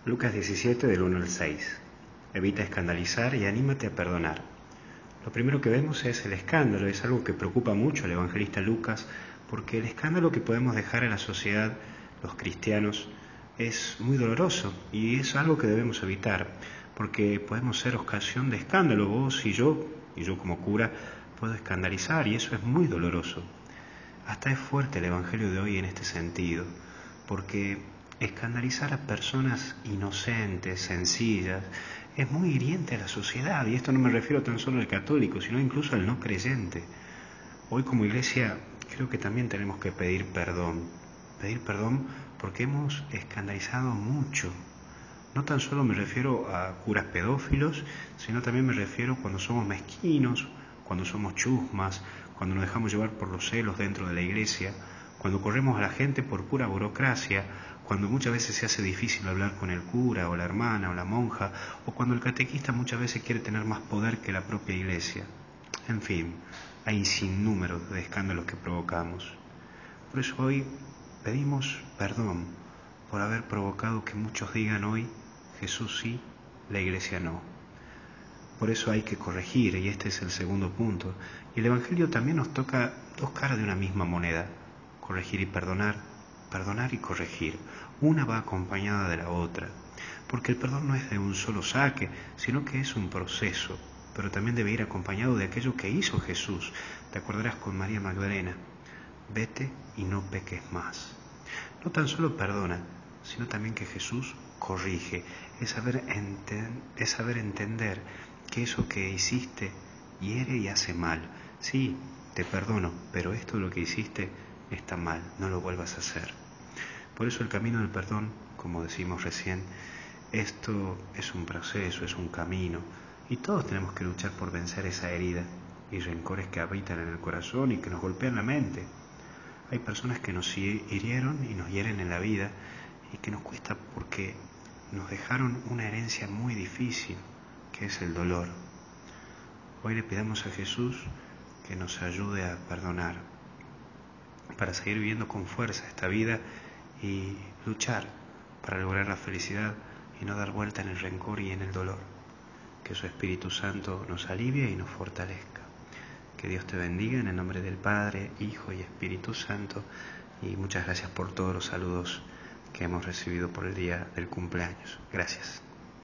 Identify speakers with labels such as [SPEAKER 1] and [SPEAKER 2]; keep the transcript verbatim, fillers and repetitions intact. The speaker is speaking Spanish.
[SPEAKER 1] Lucas diecisiete del uno al seis. Evita escandalizar y anímate a perdonar. Lo primero que vemos es el escándalo. Es algo que preocupa mucho al evangelista Lucas, porque el escándalo que podemos dejar en la sociedad, los cristianos, es muy doloroso y es algo que debemos evitar, porque podemos ser ocasión de escándalo. Vos y yo, y yo como cura, puedo escandalizar y eso es muy doloroso. Hasta es fuerte el evangelio de hoy en este sentido, porque escandalizar a personas inocentes, sencillas, es muy hiriente a la sociedad, y esto no me refiero tan solo al católico, sino incluso al no creyente. Hoy como iglesia creo que también tenemos que pedir perdón, pedir perdón porque hemos escandalizado mucho. No tan solo me refiero a curas pedófilos, sino también me refiero cuando somos mezquinos, cuando somos chusmas, cuando nos dejamos llevar por los celos dentro de la iglesia, cuando corremos a la gente por pura burocracia, cuando muchas veces se hace difícil hablar con el cura o la hermana o la monja, o cuando el catequista muchas veces quiere tener más poder que la propia iglesia. En fin, hay sinnúmero de escándalos que provocamos. Por eso hoy pedimos perdón por haber provocado que muchos digan hoy, Jesús sí, la iglesia no. Por eso hay que corregir, y este es el segundo punto. Y el Evangelio también nos toca dos caras de una misma moneda, corregir y perdonar, perdonar y corregir. Una va acompañada de la otra, porque el perdón no es de un solo saque, sino que es un proceso, pero también debe ir acompañado de aquello que hizo Jesús. Te acordarás con María Magdalena, vete y no peques más. No tan solo perdona, sino también que Jesús corrige, es saber, enten- es saber entender que eso que hiciste hiere y hace mal. Sí, te perdono, pero esto lo que hiciste está mal, no lo vuelvas a hacer. Por eso el camino del perdón, como decimos recién, esto es un proceso, es un camino, y todos tenemos que luchar por vencer esa herida y rencores que habitan en el corazón y que nos golpean la mente. Hay personas que nos hirieron y nos hieren en la vida y que nos cuesta porque nos dejaron una herencia muy difícil, que es el dolor. Hoy le pidamos a Jesús que nos ayude a perdonar para seguir viviendo con fuerza esta vida y luchar para lograr la felicidad y no dar vuelta en el rencor y en el dolor. Que su Espíritu Santo nos alivie y nos fortalezca. Que Dios te bendiga en el nombre del Padre, Hijo y Espíritu Santo, y muchas gracias por todos los saludos que hemos recibido por el día del cumpleaños. Gracias.